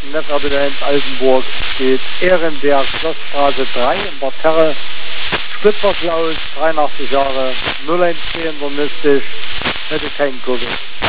Netterbedient Altenburg steht Ehrenberg, Schlossstraße 3 in Bad Herre. Spitzer Klaus, 83 Jahre, 0110 mystisch, hätte keinen Covid.